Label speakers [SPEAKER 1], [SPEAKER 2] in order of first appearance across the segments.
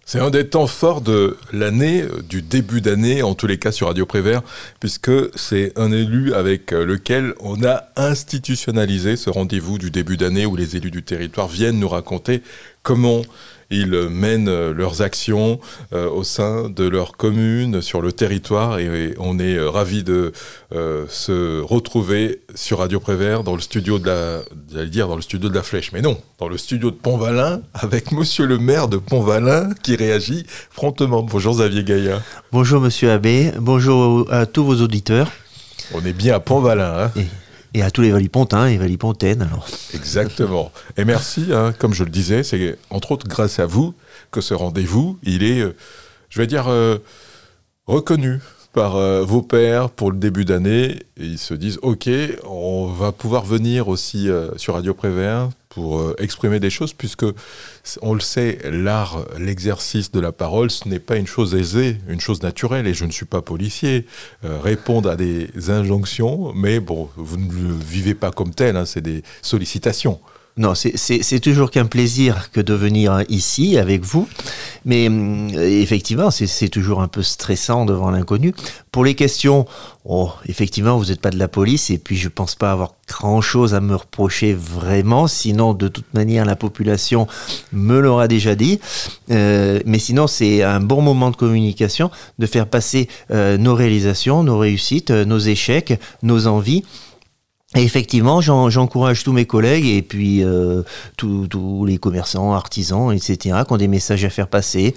[SPEAKER 1] C'est un des temps forts de l'année, du début d'année, en tous les cas sur Radio Prévert, puisque c'est un élu avec lequel on a institutionnalisé ce rendez-vous du début d'année où les élus du territoire viennent nous raconter comment ils mènent leurs actions au sein de leur commune, sur le territoire, et on est ravis de se retrouver sur Radio Prévert dans le studio dans le studio de la Flèche, mais non, dans le studio de Pont-Valin, avec monsieur le maire de Pont-Valin qui réagit promptement. Bonjour Xavier Gaillat.
[SPEAKER 2] Bonjour monsieur Abbé, bonjour à tous vos auditeurs.
[SPEAKER 1] On est bien à Pont-Valin, hein.
[SPEAKER 2] Et à tous les Valipontins et Valipontaines, alors.
[SPEAKER 1] Exactement. Et merci, comme je le disais, c'est entre autres grâce à vous que ce rendez-vous, il est, reconnu par vos pairs pour le début d'année. Et ils se disent, OK, on va pouvoir venir aussi sur Radio Prévert pour exprimer des choses, puisque, on le sait, l'art, l'exercice de la parole, ce n'est pas une chose aisée, une chose naturelle, et je ne suis pas policier. Répondre à des injonctions, mais bon, vous ne le vivez pas comme tel, hein, c'est des sollicitations.
[SPEAKER 2] Non, c'est toujours qu'un plaisir que de venir ici avec vous, mais effectivement, c'est toujours un peu stressant devant l'inconnu. Pour les questions, effectivement, vous n'êtes pas de la police, et puis je pense pas avoir grand-chose à me reprocher vraiment, sinon de toute manière la population me l'aura déjà dit, mais sinon c'est un bon moment de communication, de faire passer nos réalisations, nos réussites, nos échecs, nos envies. Et effectivement, j'encourage tous mes collègues et puis tous les commerçants, artisans, etc., qui ont des messages à faire passer,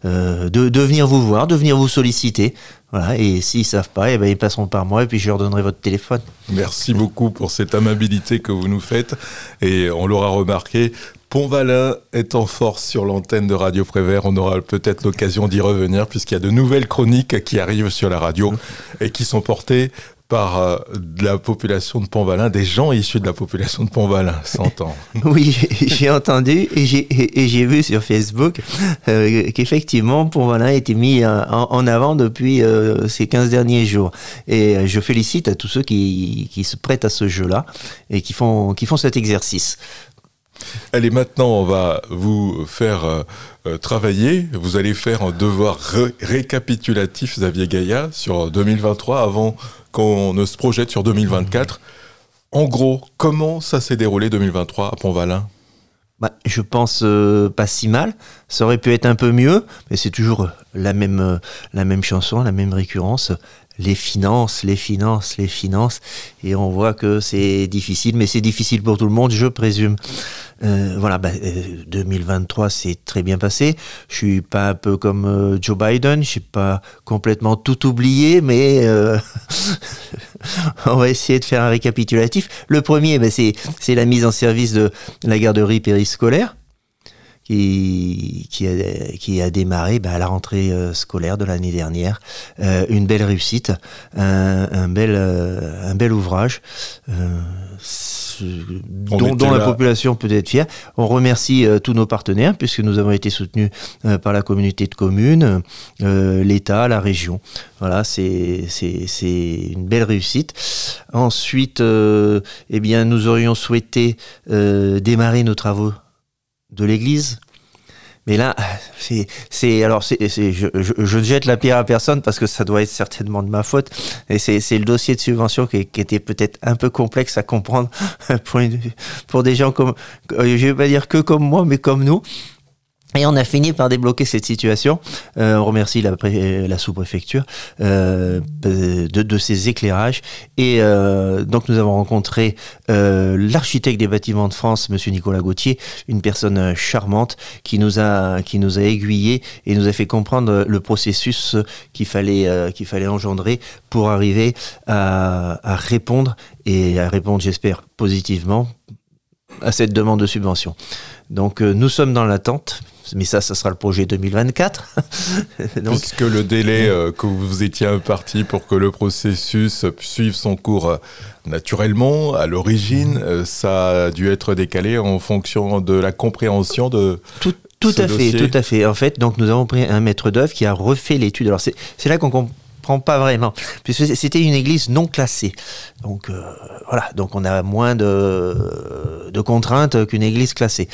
[SPEAKER 2] de venir vous voir, de venir vous solliciter. Voilà, et s'ils ne savent pas, ils passeront par moi et puis je leur donnerai votre téléphone.
[SPEAKER 1] Merci beaucoup pour cette amabilité que vous nous faites. Et on l'aura remarqué, Pont-Valin est en force sur l'antenne de Radio Prévert. On aura peut-être l'occasion d'y revenir puisqu'il y a de nouvelles chroniques qui arrivent sur la radio et qui sont portées par de la population de Pont-Valin, des gens issus de la population de Pont-Valin, s'entend.
[SPEAKER 2] Oui, j'ai entendu et j'ai vu sur Facebook qu'effectivement Pont-Valin a été mis en avant depuis ces 15 derniers jours. Et je félicite à tous ceux qui se prêtent à ce jeu-là et qui font cet exercice.
[SPEAKER 1] Allez, maintenant, on va vous faire travailler. Vous allez faire un devoir récapitulatif, Xavier Gaillat, sur 2023, avant qu'on ne se projette sur 2024. En gros, comment ça s'est déroulé 2023 à Pont-Valin ?
[SPEAKER 2] Je pense pas si mal. Ça aurait pu être un peu mieux, mais c'est toujours la même chanson, la même récurrence. Les finances, et on voit que c'est difficile, mais c'est difficile pour tout le monde, je présume. 2023 s'est très bien passé. Je suis pas un peu comme Joe Biden, je suis pas complètement tout oublié, mais on va essayer de faire un récapitulatif. Le premier, c'est la mise en service de la garderie périscolaire, qui a démarré à la rentrée scolaire de l'année dernière. Une belle réussite, un bel ouvrage dont la population peut être fière. On remercie tous nos partenaires puisque nous avons été soutenus par la communauté de communes, l'État, la région. Voilà, c'est une belle réussite. Ensuite, nous aurions souhaité démarrer nos travaux de l'église. Mais là, je jette la pierre à personne parce que ça doit être certainement de ma faute. Et c'est le dossier de subvention qui était peut-être un peu complexe à comprendre pour des gens comme, je vais pas dire que comme moi, mais comme nous. Et on a fini par débloquer cette situation. On remercie la sous-préfecture de ses éclairages. Et donc nous avons rencontré l'architecte des bâtiments de France, monsieur Nicolas Gauthier, une personne charmante qui nous a aiguillés et nous a fait comprendre le processus qu'il fallait engendrer pour arriver à répondre, j'espère, positivement à cette demande de subvention. Donc nous sommes dans l'attente. Mais ça sera le projet 2024. Donc,
[SPEAKER 1] puisque le délai que vous étiez imparti pour que le processus suive son cours naturellement, à l'origine, ça a dû être décalé en fonction de la compréhension de
[SPEAKER 2] tout à fait. En fait, donc nous avons pris un maître d'œuvre qui a refait l'étude. Alors c'est là qu'on comprend pas vraiment, puisque c'était une église non classée. Donc donc on a moins de contraintes qu'une église classée.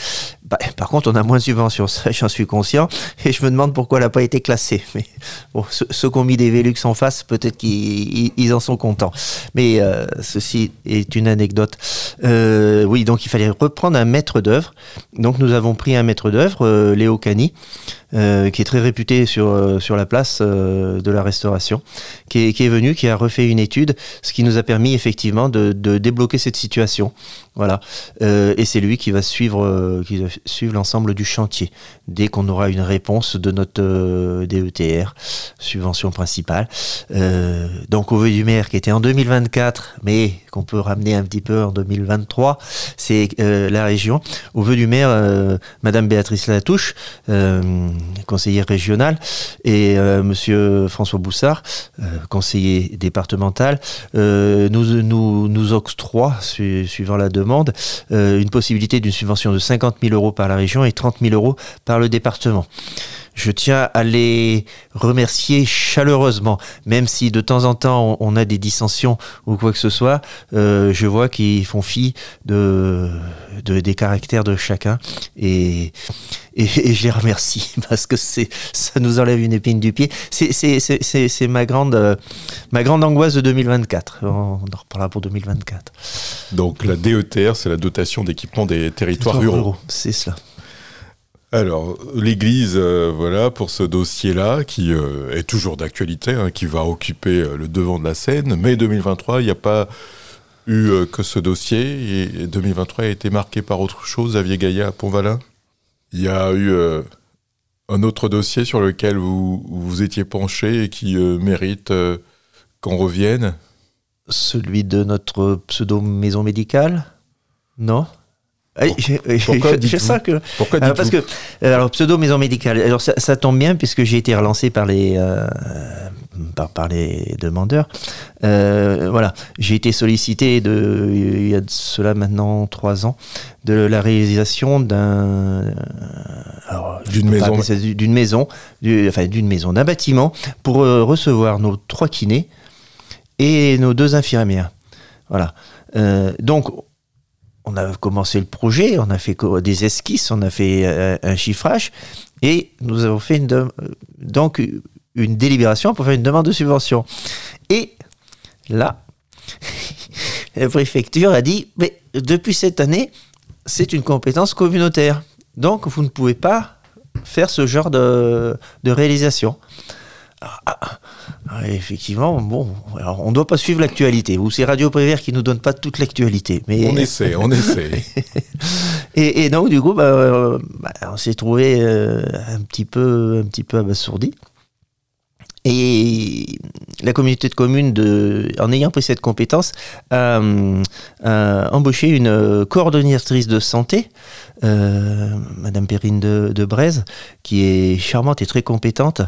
[SPEAKER 2] Par contre, on a moins de subventions, ça j'en suis conscient, et je me demande pourquoi elle n'a pas été classée. Mais bon, ceux qui ont mis des Velux en face, peut-être qu'ils en sont contents. Mais ceci est une anecdote. Oui, donc il fallait reprendre un maître d'œuvre. Donc nous avons pris un maître d'œuvre, Léo Cani, qui est très réputé sur la place de la restauration, qui est venu, qui a refait une étude, ce qui nous a permis effectivement de débloquer cette situation. Voilà. Et c'est lui qui va suivre l'ensemble du chantier dès qu'on aura une réponse de notre DETR, subvention principale. Donc au vœu du maire qui était en 2024, mais qu'on peut ramener un petit peu en 2023, c'est la région. Au vœu du maire, Madame Béatrice Latouche, conseillère régionale, et Monsieur François Boussard, conseiller départemental, nous octroie, suivant la demande, une possibilité d'une subvention de 50 000 euros par la région et 30 000 euros par le département. Je tiens à les remercier chaleureusement, même si de temps en temps on a des dissensions ou quoi que ce soit. Je vois qu'ils font fi des caractères de chacun et je les remercie parce que ça nous enlève une épine du pied. C'est ma grande angoisse de 2024. On en reparlera pour 2024.
[SPEAKER 1] Donc la DETR, c'est la dotation d'équipement des territoires ruraux.
[SPEAKER 2] C'est cela.
[SPEAKER 1] Alors, l'Église, voilà, pour ce dossier-là, qui est toujours d'actualité, qui va occuper le devant de la scène. Mais 2023, il n'y a pas eu que ce dossier. Et 2023 a été marqué par autre chose, Xavier Gaillat à Pont-Valin. Il y a eu un autre dossier sur lequel vous étiez penché et qui mérite qu'on revienne.
[SPEAKER 2] Celui de notre pseudo-maison médicale ? Non ?
[SPEAKER 1] Pourquoi dites-vous
[SPEAKER 2] parce que alors pseudo maison médicale. Alors ça tombe bien puisque j'ai été relancé par les demandeurs. Voilà, j'ai été sollicité il y a de cela maintenant 3 ans de la réalisation d'un bâtiment pour recevoir nos 3 kinés et nos 2 infirmières. Voilà. Donc on a commencé le projet, on a fait des esquisses, on a fait un chiffrage et nous avons fait donc une délibération pour faire une demande de subvention. Et là, la préfecture a dit mais depuis cette année, c'est une compétence communautaire. Donc vous ne pouvez pas faire ce genre de réalisation. Effectivement, bon, alors on ne doit pas suivre l'actualité. Ou c'est Radio Prévert qui nous donne pas toute l'actualité. Mais
[SPEAKER 1] on essaie.
[SPEAKER 2] et donc du coup, on s'est trouvé un petit peu abasourdi. Et la communauté de communes, en ayant pris cette compétence, a embauché une coordonnatrice de santé, Madame Perrine de Braise, qui est charmante et très compétente,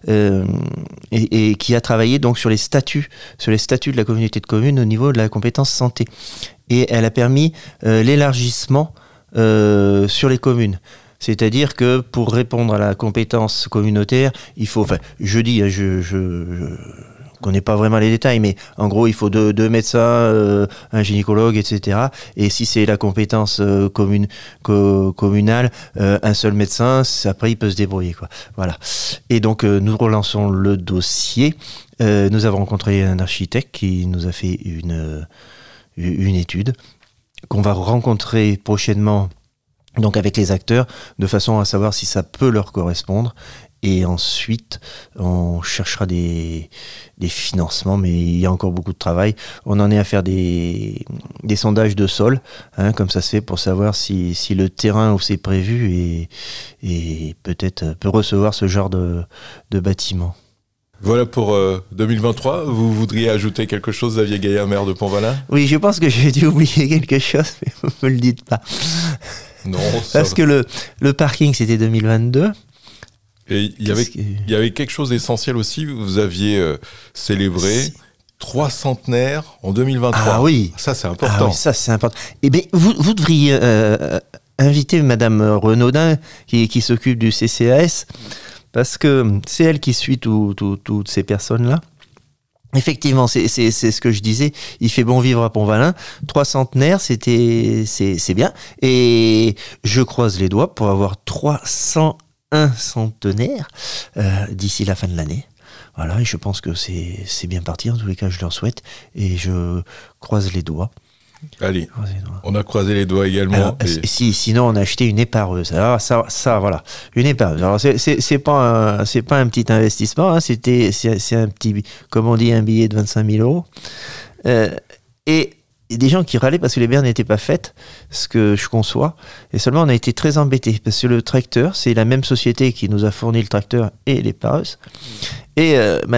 [SPEAKER 2] et qui a travaillé donc sur les statuts de la communauté de communes au niveau de la compétence santé. Et elle a permis l'élargissement sur les communes. C'est-à-dire que pour répondre à la compétence communautaire, il faut, je connais pas vraiment les détails, mais en gros, il faut deux médecins, un gynécologue, etc. Et si c'est la compétence communale, un seul médecin, après, il peut se débrouiller, quoi. Voilà. Et donc, nous relançons le dossier. Nous avons rencontré un architecte qui nous a fait une étude qu'on va rencontrer prochainement, donc avec les acteurs, de façon à savoir si ça peut leur correspondre. Et ensuite, on cherchera des financements, mais il y a encore beaucoup de travail. On en est à faire des sondages de sol, comme ça se fait, pour savoir si le terrain où c'est prévu et peut-être peut recevoir ce genre de bâtiment.
[SPEAKER 1] Voilà pour 2023. Vous voudriez ajouter quelque chose, Xavier Gaillat, maire de Pont-Valin ?
[SPEAKER 2] Oui, je pense que j'ai dû oublier quelque chose, mais vous ne me le dites pas.
[SPEAKER 1] Non,
[SPEAKER 2] parce que le parking, c'était 2022.
[SPEAKER 1] Et il y avait quelque chose d'essentiel aussi. Vous aviez célébré 3 centenaires en 2023.
[SPEAKER 2] Ah oui.
[SPEAKER 1] Ça, c'est important.
[SPEAKER 2] Ah oui, ça, c'est important. Eh bien, vous devriez inviter Madame Renaudin, qui s'occupe du CCAS, parce que c'est elle qui suit toutes ces personnes-là. Effectivement, c'est ce que je disais. Il fait bon vivre à Pont-Valin. 3 centenaires, c'est bien. Et je croise les doigts pour avoir 301 centenaires d'ici la fin de l'année. Voilà, et je pense que c'est bien parti. En tous les cas, je leur souhaite. Et je croise les doigts.
[SPEAKER 1] Allez, on a croisé les doigts également.
[SPEAKER 2] Alors, sinon, on a acheté une épareuse. Alors, ça, voilà, une épareuse. Alors, c'est pas un petit investissement. Hein, c'est un petit, comme on dit, un billet de 25 000 euros. Et des gens qui râlaient parce que les bernes n'étaient pas faites, ce que je conçois. Et seulement, on a été très embêtés parce que le tracteur, c'est la même société qui nous a fourni le tracteur et l'épareuse. Et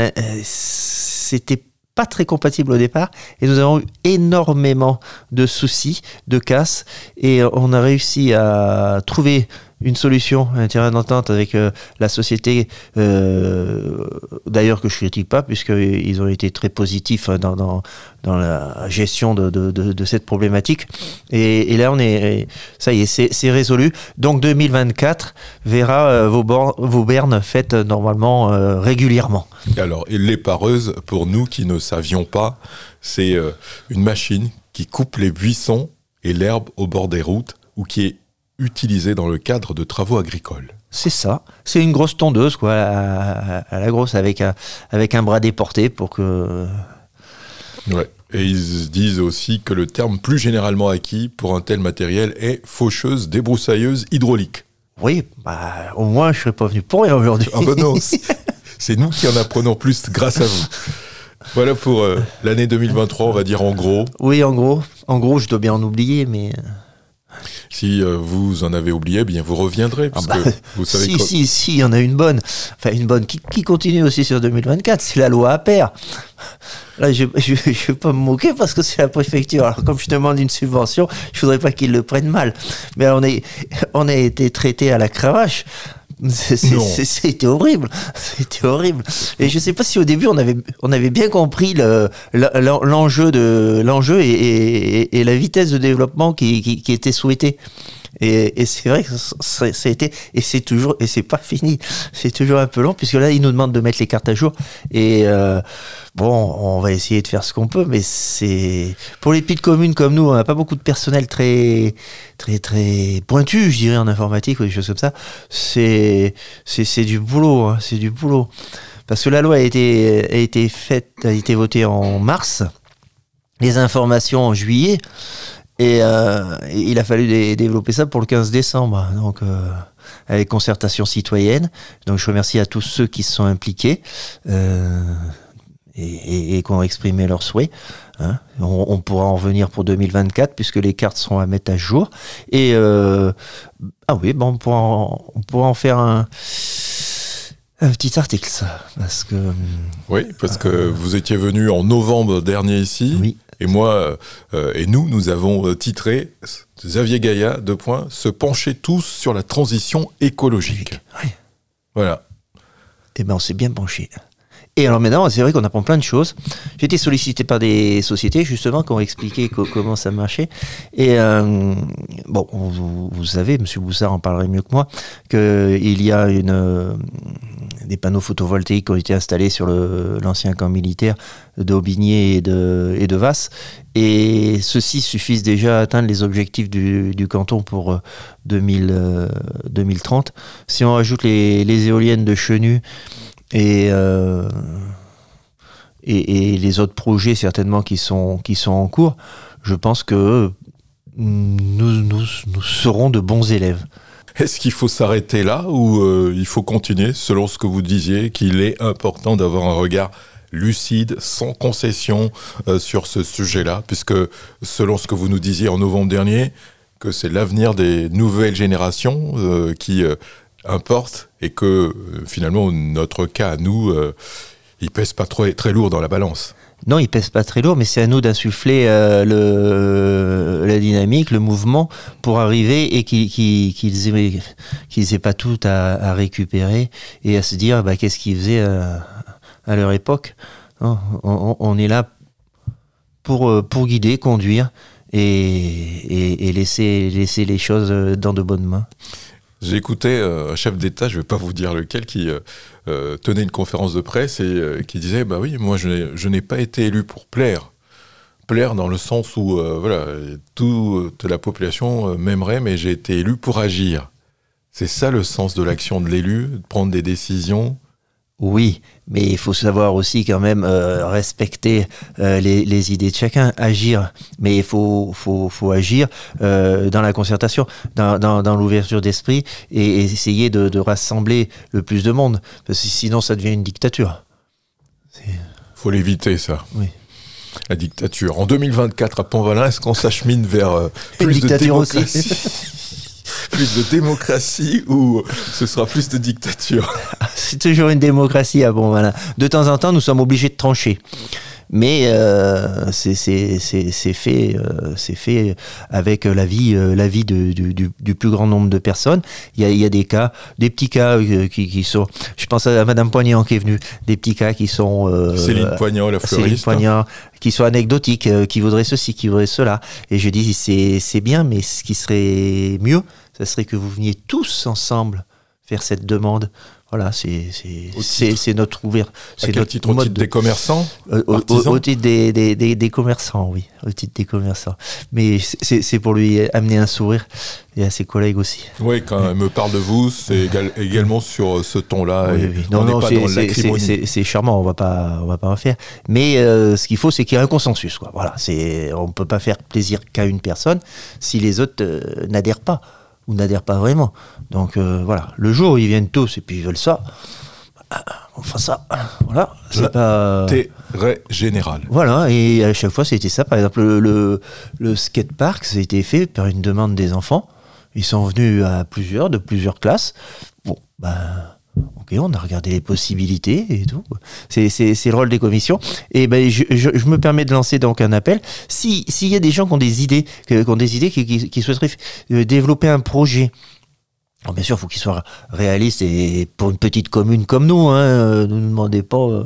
[SPEAKER 2] c'était pas très compatible au départ, et nous avons eu énormément de soucis, de casses, et on a réussi à trouver une solution, un terrain d'entente avec la société, d'ailleurs que je critique pas, puisqu'ils ont été très positifs dans la gestion de cette problématique. Et là, ça y est, c'est résolu. Donc 2024 verra vos bernes faites normalement régulièrement.
[SPEAKER 1] Alors, et l'épareuse, pour nous qui ne savions pas, c'est une machine qui coupe les buissons et l'herbe au bord des routes, ou qui est utilisée dans le cadre de travaux agricoles.
[SPEAKER 2] C'est ça. C'est une grosse tondeuse, quoi, à la grosse, avec un bras déporté pour que...
[SPEAKER 1] Ouais. Et ils disent aussi que le terme plus généralement acquis pour un tel matériel est faucheuse, débroussailleuse, hydraulique.
[SPEAKER 2] Oui, au moins je ne serais pas venu pour rien aujourd'hui.
[SPEAKER 1] Ah ben non, c'est nous qui en apprenons plus grâce à vous. Voilà pour l'année 2023, on va dire en gros.
[SPEAKER 2] Oui, en gros, je dois bien en oublier, mais...
[SPEAKER 1] Si vous en avez oublié, eh bien vous reviendrez, parce que vous savez
[SPEAKER 2] si, il y en a une bonne. Enfin, une bonne qui continue aussi sur 2024, c'est la loi Appert. Là, je vais pas me moquer parce que c'est la préfecture. Alors, comme je demande une subvention, je voudrais pas qu'ils le prennent mal. Mais on a été traité à la cravache. C'était horrible. C'était horrible. Et je sais pas si au début on avait bien compris l'enjeu et la vitesse de développement qui était souhaitée. Et c'est vrai que ça a été, et c'est pas fini. C'est toujours un peu long, puisque là, ils nous demandent de mettre les cartes à jour. Et on va essayer de faire ce qu'on peut, mais c'est pour les petites communes comme nous, on n'a pas beaucoup de personnel très pointu, je dirais, en informatique ou des choses comme ça. C'est du boulot, hein, c'est du boulot. Parce que la loi a été votée en mars, les informations en juillet. Et il a fallu développer ça pour le 15 décembre, donc avec concertation citoyenne. Donc je remercie à tous ceux qui se sont impliqués et qui ont exprimé leurs souhaits. Hein. On pourra en revenir pour 2024 puisque les cartes seront à mettre à jour. Et on pourra en faire un petit article, ça, parce que...
[SPEAKER 1] Oui, parce que vous étiez venu en novembre dernier ici.
[SPEAKER 2] Oui.
[SPEAKER 1] Et moi, et nous avons titré Xavier Gaillat, se pencher tous sur la transition écologique.
[SPEAKER 2] Oui.
[SPEAKER 1] Voilà.
[SPEAKER 2] Eh bien, on s'est bien penché. Et alors maintenant, c'est vrai qu'on apprend plein de choses. J'ai été sollicité par des sociétés, justement, qui ont expliqué comment ça marchait. Et vous savez, M. Boussard en parlerait mieux que moi, qu'il y a des panneaux photovoltaïques qui ont été installés sur l'ancien camp militaire d'Aubigné et de Vasse. Et ceux-ci suffisent déjà à atteindre les objectifs du canton pour 2030. Si on rajoute les éoliennes de Chenu et les autres projets certainement qui sont en cours, je pense que nous serons de bons élèves.
[SPEAKER 1] Est-ce qu'il faut s'arrêter là ou il faut continuer, selon ce que vous disiez, qu'il est important d'avoir un regard lucide, sans concession sur ce sujet-là, puisque selon ce que vous nous disiez en novembre dernier, que c'est l'avenir des nouvelles générations qui importe et que finalement notre cas à nous, il pèse pas très lourd dans la balance.
[SPEAKER 2] Non, il pèse pas très lourd, mais c'est à nous d'insuffler la dynamique, le mouvement, pour arriver et qu'ils aient pas tout à récupérer et à se dire qu'est-ce qu'ils faisaient à leur époque. Non, on est là pour guider, conduire et laisser les choses dans de bonnes mains.
[SPEAKER 1] J'ai écouté un chef d'État, je ne vais pas vous dire lequel, qui tenait une conférence de presse et qui disait, bah oui, moi je n'ai pas été élu pour plaire. Plaire dans le sens où voilà, toute la population m'aimerait, mais j'ai été élu pour agir. C'est ça le sens de l'action de l'élu, de prendre des décisions.
[SPEAKER 2] Oui, mais il faut savoir aussi quand même respecter les idées de chacun, agir. Mais il faut agir dans la concertation, dans l'ouverture d'esprit et essayer de rassembler le plus de monde. Parce que sinon, ça devient une dictature.
[SPEAKER 1] Faut l'éviter, ça.
[SPEAKER 2] Oui.
[SPEAKER 1] La dictature. En 2024, à Pont-Valin, est-ce qu'on s'achemine vers plus de démocratie plus de démocratie ou ce sera plus de dictature?
[SPEAKER 2] C'est toujours une démocratie à Pont-Valin. De temps en temps, nous sommes obligés de trancher. Mais c'est fait avec l'avis du plus grand nombre de personnes. Il y a des cas, des petits cas qui sont... Je pense à Madame Poignant qui est venue. Des petits cas qui sont...
[SPEAKER 1] Céline Poignant, la fleuriste.
[SPEAKER 2] Céline Poignant, qui sont anecdotiques, qui voudraient ceci, qui voudraient cela. Et je dis, c'est bien, mais ce qui serait mieux, ça serait que vous veniez tous ensemble faire cette demande. Voilà, c'est notre ouvert.
[SPEAKER 1] À quel titre? Au titre des commerçants?
[SPEAKER 2] Au titre des commerçants, oui. Au titre des commerçants. Mais c'est pour lui amener un sourire et à ses collègues aussi.
[SPEAKER 1] Oui, quand elle me parle de vous, c'est également sur ce ton-là.
[SPEAKER 2] Oui, oui. Non, c'est charmant, on va pas en faire. Mais ce qu'il faut, c'est qu'il y ait un consensus, quoi. Voilà, on ne peut pas faire plaisir qu'à une personne si les autres n'adhèrent pas. Ou n'adhèrent pas vraiment. Donc voilà, le jour où ils viennent tous et puis ils veulent ça, on fera ça. Voilà, c'est pas...
[SPEAKER 1] Intérêt général.
[SPEAKER 2] Voilà, et à chaque fois c'était ça. Par exemple, le skatepark, ça a été fait par une demande des enfants. Ils sont venus de plusieurs classes. Bon, ok, on a regardé les possibilités et tout. C'est le rôle des commissions. Et je me permets de lancer donc un appel. S'il y a des gens qui ont des idées, qui souhaiteraient développer un projet, alors bien sûr, il faut qu'il soit réaliste et pour une petite commune comme nous, ne nous demandez pas.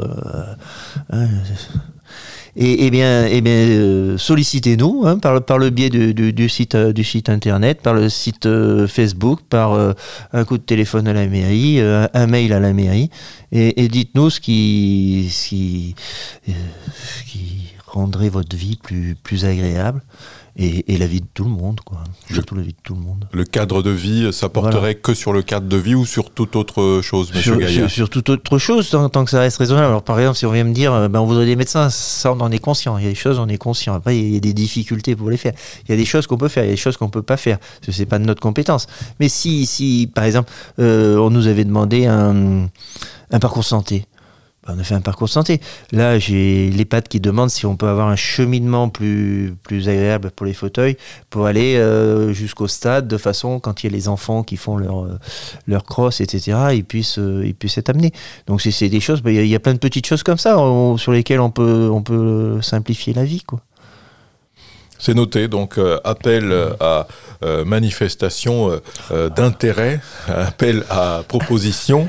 [SPEAKER 2] Sollicitez-nous par le biais du site internet, par le site Facebook, par un coup de téléphone à la mairie, un mail à la mairie, et dites-nous ce qui rendrait votre vie plus agréable. Et la vie de tout le monde, quoi. Surtout la vie de tout le monde.
[SPEAKER 1] Le cadre de vie, ça porterait que sur le cadre de vie ou sur toute autre chose, monsieur Gaillard? Sur
[SPEAKER 2] toute autre chose, tant que ça reste raisonnable. Alors, par exemple, si on vient me dire, on voudrait des médecins, ça, on en est conscient. Il y a des choses, on est conscient. Après, il y a des difficultés pour les faire. Il y a des choses qu'on peut faire, il y a des choses qu'on peut pas faire. C'est pas de notre compétence. Mais si par exemple, on nous avait demandé un parcours santé, on a fait un parcours santé. Là, j'ai l'EHPAD qui demande si on peut avoir un cheminement plus agréable pour les fauteuils, pour aller jusqu'au stade, de façon, quand il y a les enfants qui font leur cross, etc., ils puissent être amenés. Donc, c'est des choses, il y a plein de petites choses comme ça sur lesquelles on peut simplifier la vie, quoi.
[SPEAKER 1] C'est noté, donc appel à manifestation d'intérêt, appel à proposition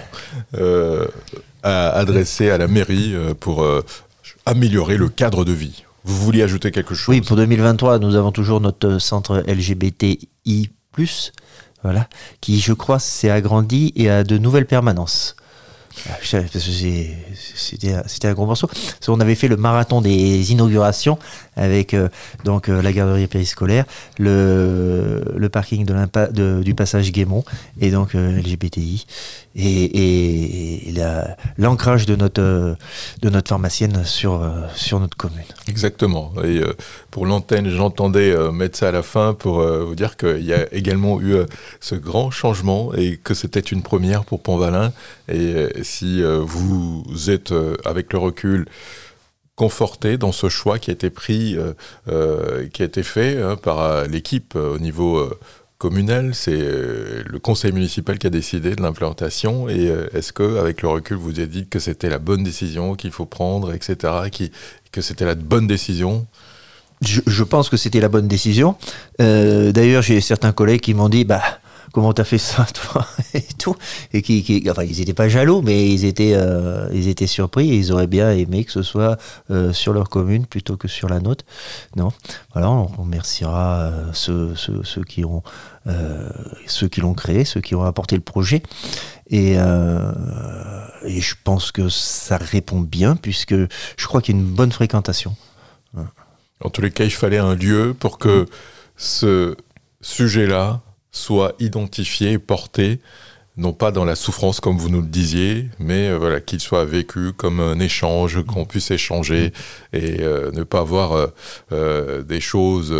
[SPEAKER 1] à adresser à la mairie pour améliorer le cadre de vie. Vous vouliez ajouter quelque chose?
[SPEAKER 2] Oui, pour 2023, nous avons toujours notre centre LGBTI+, voilà, qui, je crois, s'est agrandi et a de nouvelles permanences. Parce que c'était un gros morceau. On avait fait le marathon des inaugurations avec la garderie périscolaire, le parking du passage Guémont et donc LGBTI et l'ancrage de notre pharmacienne sur notre commune.
[SPEAKER 1] Exactement. Et pour l'antenne, j'entendais mettre ça à la fin pour vous dire qu'il y a également eu ce grand changement et que c'était une première pour Pont-Valin. Et si vous êtes, avec le recul, conforté dans ce choix qui a été pris, qui a été fait par l'équipe au niveau communal, c'est le conseil municipal qui a décidé de l'implantation. Et est-ce qu'avec le recul, vous vous êtes dit que c'était la bonne décision qu'il faut prendre, etc., que c'était la bonne décision?
[SPEAKER 2] Je pense que c'était la bonne décision. D'ailleurs, j'ai certains collègues qui m'ont dit, comment t'as fait ça, toi, et tout. Et enfin, ils étaient pas jaloux, mais ils étaient surpris et ils auraient bien aimé que ce soit sur leur commune plutôt que sur la nôtre. Non. Voilà, on remerciera ceux qui l'ont créé, ceux qui ont apporté le projet. Et je pense que ça répond bien, puisque je crois qu'il y a une bonne fréquentation.
[SPEAKER 1] En tous les cas, il fallait un lieu pour que ce sujet-là soit identifié et porté, non pas dans la souffrance comme vous nous le disiez, mais voilà, qu'il soit vécu comme un échange, qu'on puisse échanger et ne pas avoir des choses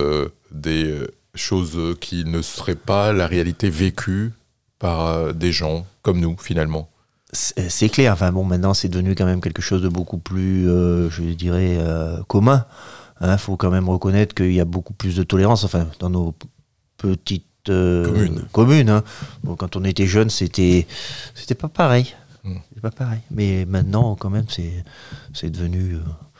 [SPEAKER 1] qui ne seraient pas la réalité vécue par des gens comme nous, finalement.
[SPEAKER 2] C'est clair. Enfin bon, maintenant c'est devenu quand même quelque chose de beaucoup plus, je dirais, commun. Faut quand même reconnaître qu'il y a beaucoup plus de tolérance. Enfin, dans nos petites communes. Hein. Bon, quand on était jeune, c'était pas pareil. C'était pas pareil. Mais maintenant, quand même, c'est devenu.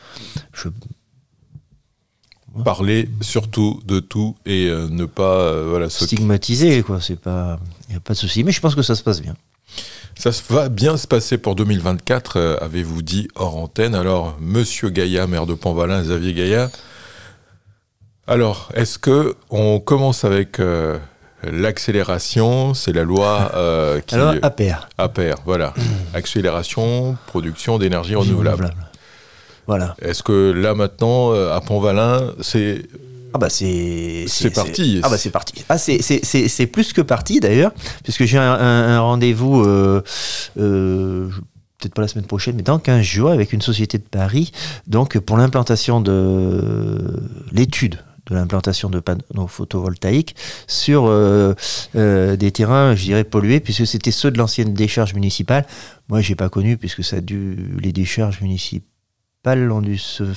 [SPEAKER 1] Parler surtout de tout et ne pas
[SPEAKER 2] stigmatiser, quoi. Il n'y a pas de souci. Mais je pense que ça se passe bien.
[SPEAKER 1] Ça va bien se passer pour 2024, avez-vous dit hors antenne. Alors, Monsieur Gaillat, maire de Pont-Valin, Xavier Gaillat. Alors, est-ce que on commence avec l'accélération? C'est la loi qui...
[SPEAKER 2] Alors, APR,
[SPEAKER 1] voilà. Accélération, production d'énergie renouvelable.
[SPEAKER 2] Voilà.
[SPEAKER 1] Est-ce que là, maintenant, à Pont-Valin, c'est...
[SPEAKER 2] Ah bah c'est
[SPEAKER 1] parti.
[SPEAKER 2] Ah bah c'est parti. Ah c'est plus que parti d'ailleurs, puisque j'ai un rendez-vous peut-être pas la semaine prochaine, mais dans 15 jours avec une société de Paris, donc pour l'implantation de l'étude de l'implantation de panneaux photovoltaïques sur des terrains, je dirais, pollués, puisque c'était ceux de l'ancienne décharge municipale. Moi, j'ai pas connu, puisque les décharges municipales ont dû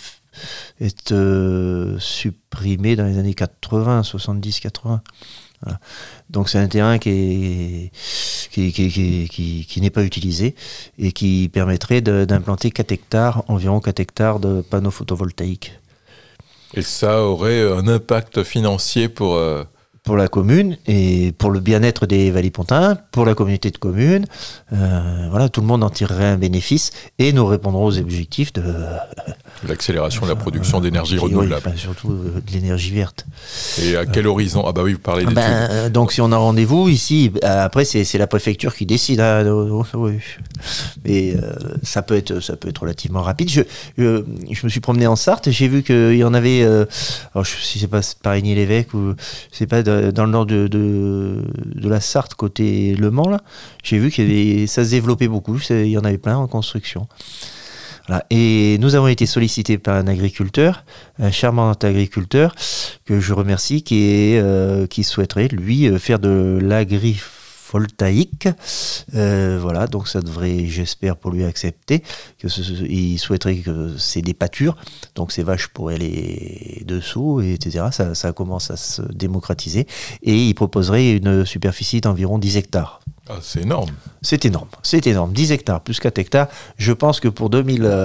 [SPEAKER 2] être supprimé dans les années 80, 70-80. Voilà. Donc c'est un terrain qui n'est pas utilisé et qui permettrait d'implanter environ 4 hectares de panneaux photovoltaïques.
[SPEAKER 1] Et ça aurait un impact financier pour
[SPEAKER 2] la commune et pour le bien-être des Valipontins, pour la communauté de communes. Voilà, tout le monde en tirerait un bénéfice et nous répondrons aux objectifs de
[SPEAKER 1] l'accélération de la production d'énergie renouvelable.
[SPEAKER 2] Oui, surtout de l'énergie verte.
[SPEAKER 1] Et à quel horizon ? Ah bah oui, vous parlez d'études.
[SPEAKER 2] Donc si on a rendez-vous ici, après c'est la préfecture qui décide. Oui. Mais ça peut être relativement rapide. Je me suis promené en Sarthe, j'ai vu qu'il y en avait. Alors si c'est pas Parigny-l'Évêque ou c'est pas dans le nord de la Sarthe côté Le Mans là, j'ai vu ça se développait beaucoup. Il y en avait plein en construction. Voilà. Et nous avons été sollicités par un agriculteur, un charmant agriculteur que je remercie, qui souhaiterait lui faire de l'agrivoltaïque. Voilà, donc ça devrait, j'espère, pour lui accepter. Il souhaiterait que c'est des pâtures, donc ces vaches pourraient aller dessous, etc. Ça commence à se démocratiser. Et il proposerait une superficie d'environ 10 hectares.
[SPEAKER 1] Ah, c'est énorme.
[SPEAKER 2] C'est énorme. 10 hectares plus 4 hectares. Je pense que pour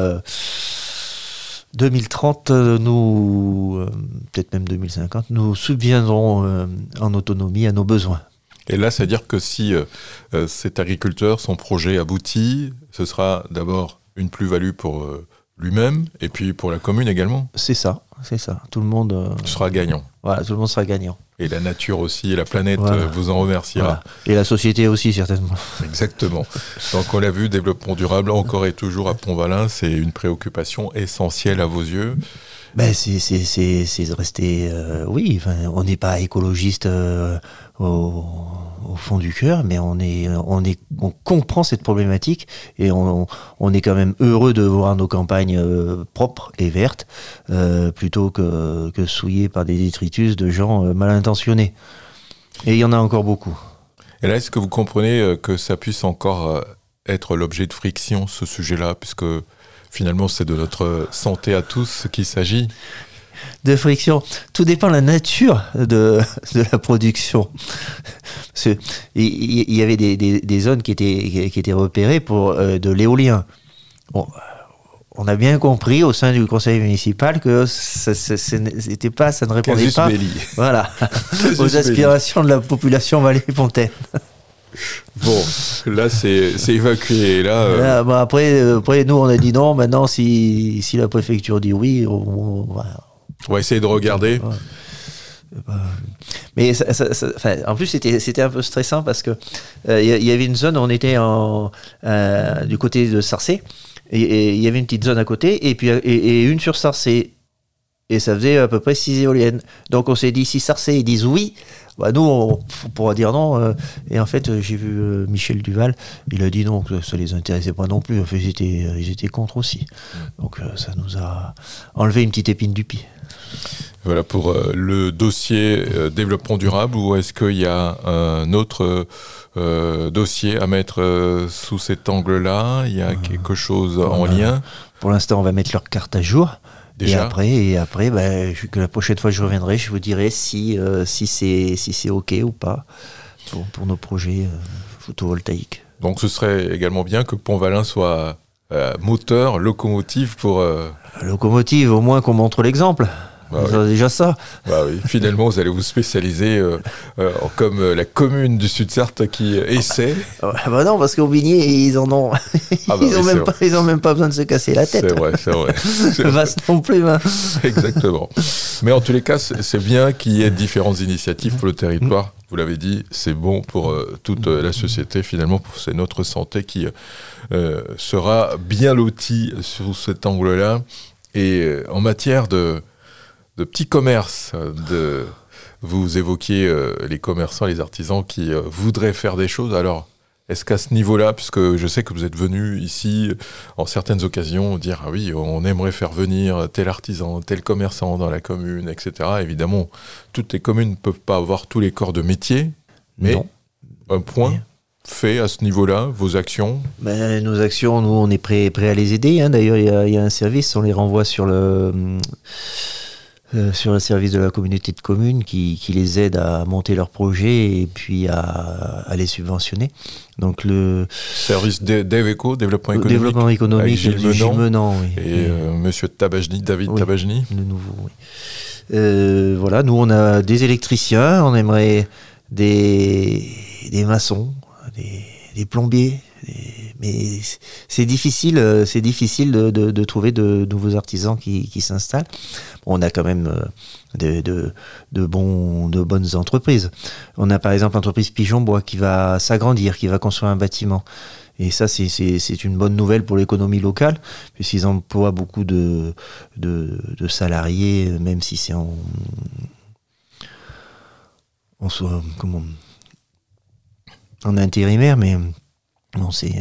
[SPEAKER 2] 2030, nous, peut-être même 2050, nous subviendrons en autonomie à nos besoins.
[SPEAKER 1] Et là, c'est-à-dire que si cet agriculteur, son projet aboutit, ce sera d'abord une plus-value pour lui-même et puis pour la commune également.
[SPEAKER 2] C'est ça. Tout le monde
[SPEAKER 1] sera gagnant.
[SPEAKER 2] Voilà, tout le monde sera gagnant.
[SPEAKER 1] Et la nature aussi, et la planète vous en remerciera.
[SPEAKER 2] Voilà. Et la société aussi, certainement.
[SPEAKER 1] Exactement. Donc on l'a vu, développement durable, encore et toujours à Pont-Valin, c'est une préoccupation essentielle à vos yeux.
[SPEAKER 2] Ben c'est de rester... oui, on n'est pas écologiste au fond du cœur, mais on comprend cette problématique et on est quand même heureux de voir nos campagnes propres et vertes plutôt que souillées par des détritus de gens mal intentionnés. Et il y en a encore beaucoup.
[SPEAKER 1] Et là, est-ce que vous comprenez que ça puisse encore être l'objet de friction, ce sujet-là, puisque finalement c'est de notre santé à tous qu'il s'agit ?
[SPEAKER 2] De friction. Tout dépend de la nature de la production. Il y avait des zones qui étaient repérées pour de l'éolien. Bon, on a bien compris au sein du conseil municipal que ça ne répondait
[SPEAKER 1] Casus
[SPEAKER 2] pas
[SPEAKER 1] belli.
[SPEAKER 2] voilà, aux aspirations de la population Valais-Pontaine.
[SPEAKER 1] Bon, là c'est évacué.
[SPEAKER 2] Là, après, nous on a dit non. Maintenant, si la préfecture dit oui, on
[SPEAKER 1] va essayer de regarder.
[SPEAKER 2] Mais en plus, c'était un peu stressant parce que y avait une zone où on était du côté de Sarcé. Et il y avait une petite zone à côté, et puis une sur Sarcé. Et ça faisait à peu près 6 éoliennes. Donc on s'est dit, si Sarcé ils disent oui, bah nous on pourra dire non. Et en fait, j'ai vu Michel Duval, il a dit non, que ça les intéressait pas non plus. En fait, ils étaient contre aussi. Donc ça nous a enlevé une petite épine du pied.
[SPEAKER 1] Voilà pour le dossier développement durable, ou est-ce qu'il y a un autre dossier à mettre sous cet angle-là? Il y a quelque chose en lien?
[SPEAKER 2] Pour l'instant, on va mettre leur carte à jour.
[SPEAKER 1] Déjà.
[SPEAKER 2] Et après que la prochaine fois que je reviendrai, je vous dirai si c'est OK ou pas pour nos projets photovoltaïques.
[SPEAKER 1] Donc ce serait également bien que Pont-Valin soit moteur, locomotive pour...
[SPEAKER 2] Locomotive, au moins qu'on montre l'exemple.
[SPEAKER 1] Bah
[SPEAKER 2] oui. Déjà ça.
[SPEAKER 1] Bah oui. Finalement, vous allez vous spécialiser comme la commune du Sud-Sarthe qui essaie.
[SPEAKER 2] Bah non, parce qu'Aubigné, ils en ont. Ils ont même pas besoin de se casser la tête.
[SPEAKER 1] C'est vrai.
[SPEAKER 2] Vaste non plus. Hein.
[SPEAKER 1] Exactement. Mais en tous les cas, c'est bien qu'il y ait différentes initiatives pour le territoire. Vous l'avez dit, c'est bon pour toute la société. Finalement, c'est notre santé qui sera bien lotie sous cet angle-là. Et en matière de petits commerces, vous évoquiez les commerçants, les artisans qui voudraient faire des choses. Alors, est-ce qu'à ce niveau-là, puisque je sais que vous êtes venu ici en certaines occasions dire ah oui, on aimerait faire venir tel artisan, tel commerçant dans la commune, etc. Évidemment, toutes les communes ne peuvent pas avoir tous les corps de métier, mais non. Un point fait à ce niveau-là, vos actions?
[SPEAKER 2] Nos actions, nous, on est prêt à les aider. Hein. D'ailleurs, il y a un service, on les renvoie sur le service de la communauté de communes qui les aide à monter leurs projets et puis à les subventionner. Donc le
[SPEAKER 1] service DEVECO, développement économique,
[SPEAKER 2] avec Gilles Menant, oui.
[SPEAKER 1] Et monsieur Tabajny, David Tabajny.
[SPEAKER 2] Le nouveau, oui. Voilà, nous on a des électriciens, on aimerait des maçons, des plombiers, mais c'est difficile de trouver de nouveaux artisans qui s'installent. On a quand même de bonnes entreprises. On a par exemple l'entreprise Pigeon Bois qui va s'agrandir, qui va construire un bâtiment. Et ça, c'est une bonne nouvelle pour l'économie locale, puisqu'ils emploient beaucoup de salariés, même si c'est en intérimaire, mais non, c'est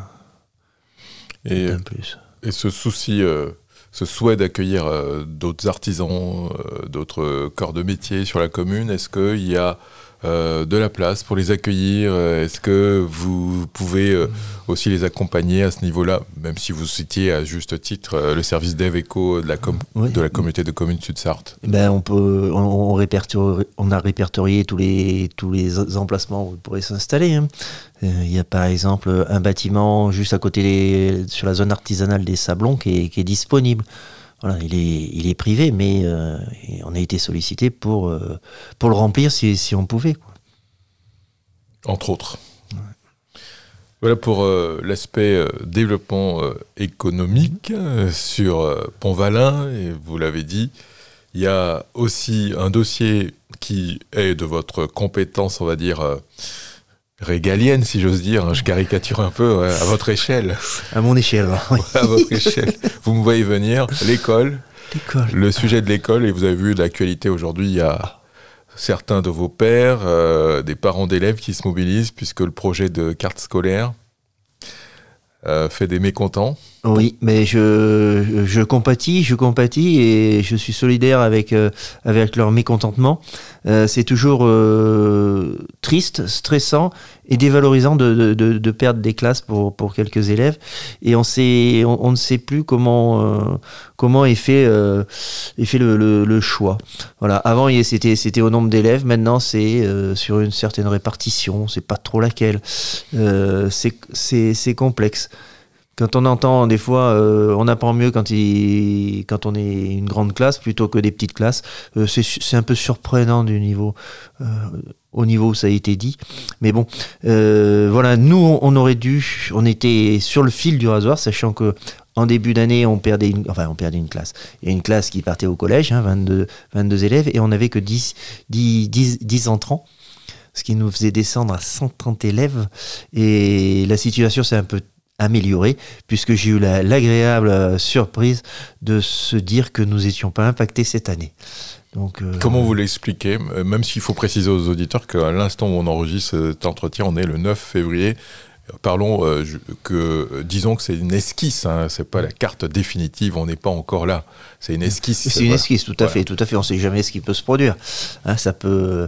[SPEAKER 2] un plus.
[SPEAKER 1] Et ce souci, ce souhait d'accueillir d'autres artisans, d'autres corps de métier sur la commune, est-ce qu'il y a de la place pour les accueillir? Est-ce que vous pouvez aussi les accompagner à ce niveau-là, même si vous citiez à juste titre le service DEVECO de la communauté de communes Sud-Sarthe?
[SPEAKER 2] On a répertorié tous les emplacements où vous pourrez s'installer. Hein. Il y a par exemple un bâtiment juste à côté sur la zone artisanale des Sablons qui est disponible. Voilà, il est privé, mais on a été sollicité pour le remplir si on pouvait. Quoi.
[SPEAKER 1] Entre autres. Ouais. Voilà pour l'aspect développement économique sur Pont-Valin. Et vous l'avez dit, il y a aussi un dossier qui est de votre compétence, on va dire, régalienne, si j'ose dire. Je caricature un peu à votre échelle.
[SPEAKER 2] À mon échelle, oui.
[SPEAKER 1] À votre échelle. Vous me voyez venir. L'école. Le sujet de l'école. Et vous avez vu l'actualité aujourd'hui, il y a certains de vos pairs, des parents d'élèves qui se mobilisent puisque le projet de carte scolaire fait des mécontents.
[SPEAKER 2] Oui, mais je compatis et je suis solidaire avec leur mécontentement. C'est toujours triste, stressant et dévalorisant de perdre des classes pour quelques élèves. Et on ne sait plus comment est fait le choix. Voilà. Avant, c'était au nombre d'élèves. Maintenant, c'est sur une certaine répartition. C'est pas trop laquelle. C'est complexe. Quand on entend des fois, on apprend mieux quand on est une grande classe plutôt que des petites classes. C'est un peu surprenant du niveau, au niveau où ça a été dit. Mais bon, voilà, nous on était sur le fil du rasoir, sachant que en début d'année, on perdait une classe. Il y a une classe qui partait au collège, 22 élèves, et on n'avait que 10 entrants, ce qui nous faisait descendre à 130 élèves. Et la situation s'est un peu améliorée, puisque j'ai eu l'agréable surprise de se dire que nous n'étions pas impactés cette année. Donc,
[SPEAKER 1] comment vous l'expliquez, même s'il faut préciser aux auditeurs qu'à l'instant où on enregistre cet entretien, on est le 9 février. Parlons disons que c'est une esquisse, hein, c'est pas la carte définitive, on n'est pas encore là. C'est une esquisse.
[SPEAKER 2] C'est une esquisse, tout à fait. On ne sait jamais ce qui peut se produire. Hein, ça peut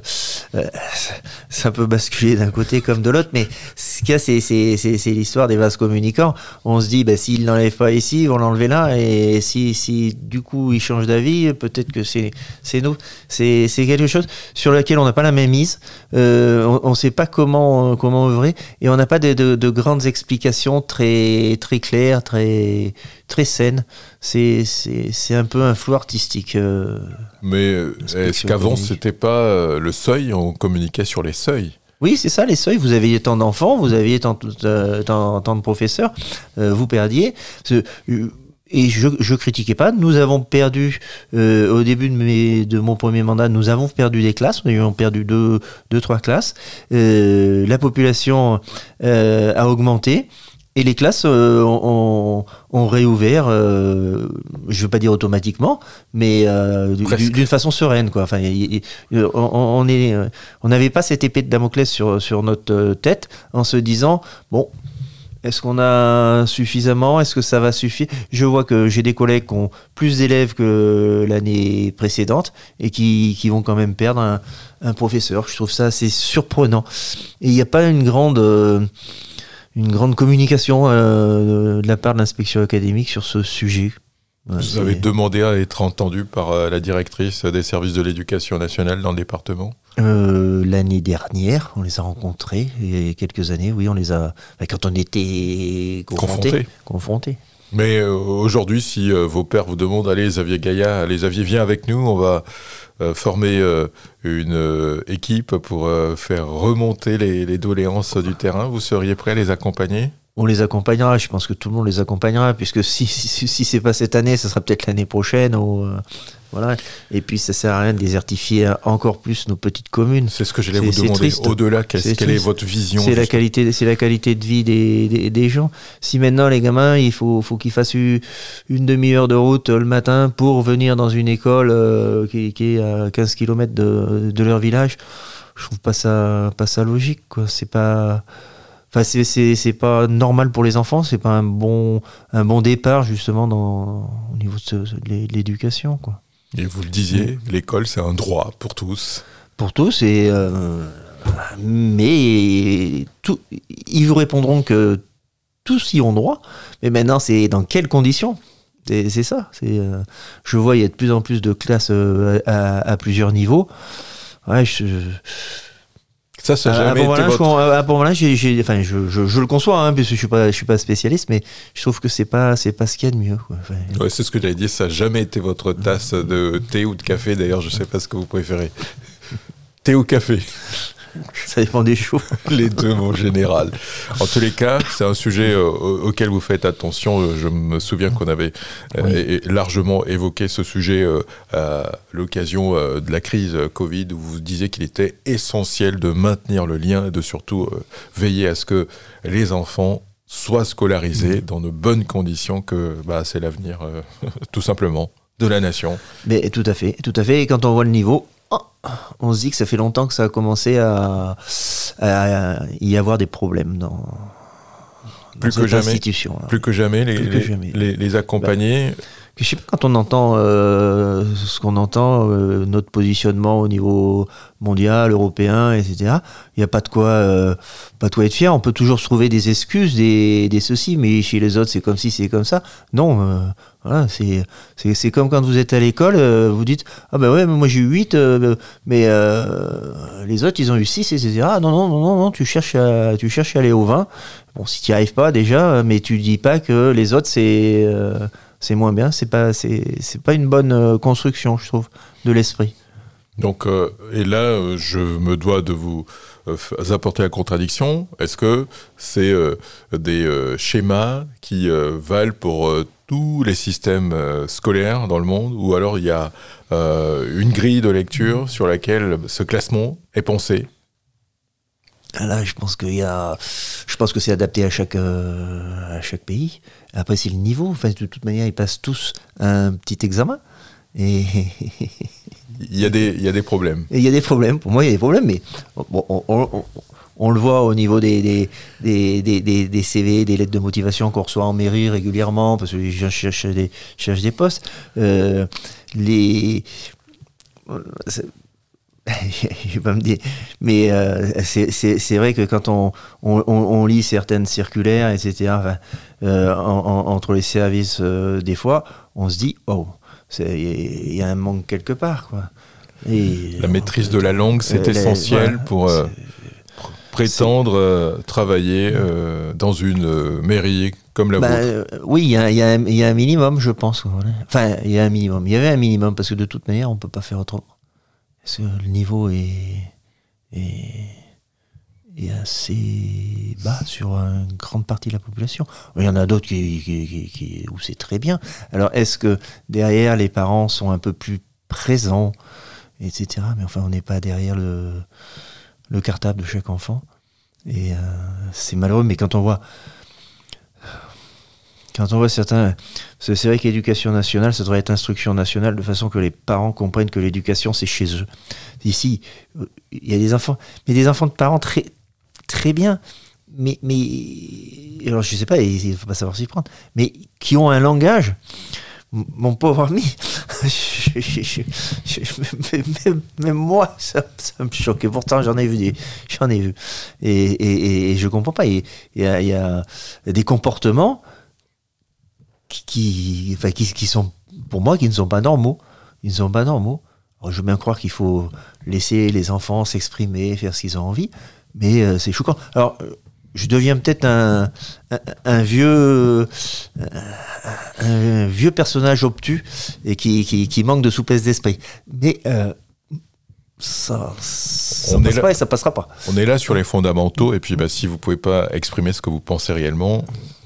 [SPEAKER 2] basculer d'un côté comme de l'autre, mais ce qu'il y a, c'est l'histoire des vases communicants. On se dit, s'ils ne l'enlèvent pas ici, ils vont l'enlever là, et si du coup ils changent d'avis, peut-être que c'est nous. C'est quelque chose sur lequel on n'a pas la même mise. On ne sait pas comment œuvrer, et on n'a pas de grandes explications très très claires, très saines. C'est un peu un flou artistique.
[SPEAKER 1] Mais est-ce qu'avant c'était pas le seuil, on communiquait sur les seuils?
[SPEAKER 2] Oui, c'est ça, les seuils. Vous aviez tant d'enfants, vous aviez tant de professeurs, vous perdiez. Et je critiquais pas. Nous avons perdu au début de mon premier mandat, nous avons perdu des classes. Nous avons perdu 2-3 classes. La population a augmenté. Et les classes ont réouvert, je ne veux pas dire automatiquement, mais d'une façon sereine, quoi. Enfin, on n'avait pas cette épée de Damoclès sur notre tête en se disant, bon, est-ce qu'on a suffisamment? Est-ce que ça va suffire? Je vois que j'ai des collègues qui ont plus d'élèves que l'année précédente et qui vont quand même perdre un professeur. Je trouve ça assez surprenant. Et il n'y a pas une grande communication de la part de l'inspection académique sur ce sujet.
[SPEAKER 1] Vous avez demandé à être entendu par la directrice des services de l'éducation nationale dans le département?
[SPEAKER 2] L'année dernière, on les a rencontrés. Il y a quelques années, oui, on les a... quand on était confrontés.
[SPEAKER 1] Mais aujourd'hui, si vos pères vous demandent, allez, Xavier Gaillat, Xavier, viens avec nous, on va former une équipe pour faire remonter les doléances du terrain, vous seriez prêt à les accompagner?
[SPEAKER 2] On les accompagnera, je pense que tout le monde les accompagnera, puisque si c'est pas cette année, ça sera peut-être l'année prochaine. Voilà. Et puis ça sert à rien de désertifier encore plus nos petites communes.
[SPEAKER 1] C'est ce que j'allais vous demander. Au-delà, quelle est votre vision?
[SPEAKER 2] C'est la qualité de vie des gens. Si maintenant les gamins, il faut qu'ils fassent une demi-heure de route le matin pour venir dans une école qui est à 15 km de leur village, je trouve pas ça logique, quoi. C'est pas pas normal pour les enfants, c'est pas un bon départ justement au niveau de l'éducation, quoi.
[SPEAKER 1] Et vous le disiez, l'école c'est un droit pour tous.
[SPEAKER 2] Pour tous, mais ils vous répondront que tous y ont droit, mais maintenant c'est dans quelles conditions? C'est ça. Je vois il y a de plus en plus de classes à plusieurs niveaux. Ouais,
[SPEAKER 1] ça jamais été
[SPEAKER 2] je le conçois, hein, parce que je suis pas spécialiste, mais je trouve que c'est pas ce qu'il y a de mieux, quoi.
[SPEAKER 1] Ouais, c'est ce que j'allais dire, ça n'a jamais été votre tasse de thé ou de café, d'ailleurs, je sais pas ce que vous préférez. Thé ou café?
[SPEAKER 2] Ça dépend des jours.
[SPEAKER 1] Les deux, en général. En tous les cas, c'est un sujet auquel vous faites attention. Je me souviens qu'on avait largement évoqué ce sujet à l'occasion de la crise Covid, où vous disiez qu'il était essentiel de maintenir le lien et de surtout veiller à ce que les enfants soient scolarisés dans de bonnes conditions, que c'est l'avenir, tout simplement, de la nation.
[SPEAKER 2] Mais tout à fait. Et quand on voit le niveau, on se dit que ça fait longtemps que ça a commencé à y avoir des problèmes dans cette institution.
[SPEAKER 1] Plus que jamais, les accompagner.
[SPEAKER 2] je sais pas, quand on entend ce qu'on entend, notre positionnement au niveau mondial, européen, etc. Il n'y a pas de quoi être fier. On peut toujours se trouver des excuses, des ceci, mais chez les autres c'est comme ci, c'est comme ça. Non, voilà, c'est comme quand vous êtes à l'école, vous dites ah ben ouais, mais moi j'ai eu 8, mais les autres ils ont eu 6, etc. Ah, non, tu cherches à aller au 20. Bon, si tu n'y arrives pas déjà, mais tu dis pas que les autres c'est moins bien, c'est pas une bonne construction, je trouve, de l'esprit.
[SPEAKER 1] Donc, et là, je me dois de vous apporter la contradiction. Est-ce que c'est des schémas qui valent pour tous les systèmes scolaires dans le monde, ou alors il y a une grille de lecture sur laquelle ce classement est pensé?
[SPEAKER 2] Là, je pense que c'est adapté à chaque pays. Après, c'est le niveau. Enfin, de toute manière, ils passent tous un petit examen. Et
[SPEAKER 1] il y a des problèmes.
[SPEAKER 2] Et il y a des problèmes. Pour moi, il y a des problèmes, mais bon, on le voit au niveau des CV, des lettres de motivation qu'on reçoit en mairie régulièrement, parce que les gens cherchent des postes. Je vais pas me dire, mais c'est vrai que quand on lit certaines circulaires, etc., entre les services, des fois, on se dit oh, il y a un manque quelque part, quoi. Et
[SPEAKER 1] la maîtrise de la langue, c'est essentiel pour prétendre travailler dans une mairie comme la vôtre.
[SPEAKER 2] Oui, il y a un minimum, je pense. Voilà. Enfin, il y a un minimum. Il y avait un minimum parce que de toute manière, on peut pas faire autrement. Parce que le niveau est assez bas sur une grande partie de la population. Il y en a d'autres où c'est très bien. Alors, est-ce que derrière, les parents sont un peu plus présents, etc. Mais enfin, on n'est pas derrière le cartable de chaque enfant. Et c'est malheureux, mais quand on voit certains... C'est vrai que l'éducation nationale, ça devrait être instruction nationale, de façon que les parents comprennent que l'éducation, c'est chez eux. Ici, il y a des enfants, mais des enfants de parents très, très bien, mais alors je sais pas, il ne faut pas savoir s'y prendre, mais qui ont un langage, mon pauvre ami, même moi, ça me choque. Pourtant, j'en ai vu. Et je comprends pas. Il y a des comportements qui sont, pour moi, qui ne sont pas normaux. Ils ne sont pas normaux. Alors, je veux bien croire qu'il faut laisser les enfants s'exprimer, faire ce qu'ils ont envie, mais c'est choquant. Alors, je deviens peut-être un vieux personnage obtus et qui manque de souplesse d'esprit. Mais ça passe pas et ça passera pas.
[SPEAKER 1] On est là sur les fondamentaux, et puis si vous pouvez pas exprimer ce que vous pensez réellement,